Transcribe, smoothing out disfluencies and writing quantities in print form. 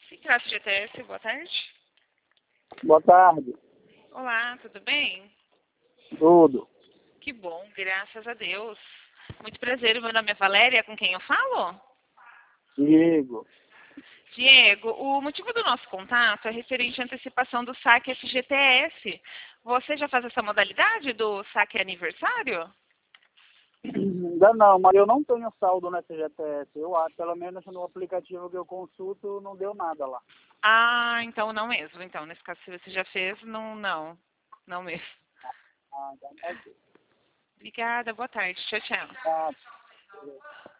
Sintraço GTS, boa tarde. Boa tarde. Olá, tudo bem? Tudo. Que bom, graças a Deus. Muito prazer, meu nome é Valéria, com quem eu falo? Diego. Diego, o motivo do nosso contato é referente à antecipação do saque FGTS. Você já faz essa modalidade do saque aniversário? Ainda não, mas eu não tenho saldo no FGTS. Pelo menos no aplicativo que eu consulto, não deu nada lá. Ah, então não mesmo. Então, nesse caso, se você já fez, não mesmo. Ah, então tá ok. Obrigada, boa tarde. Tchau, tchau. Tá.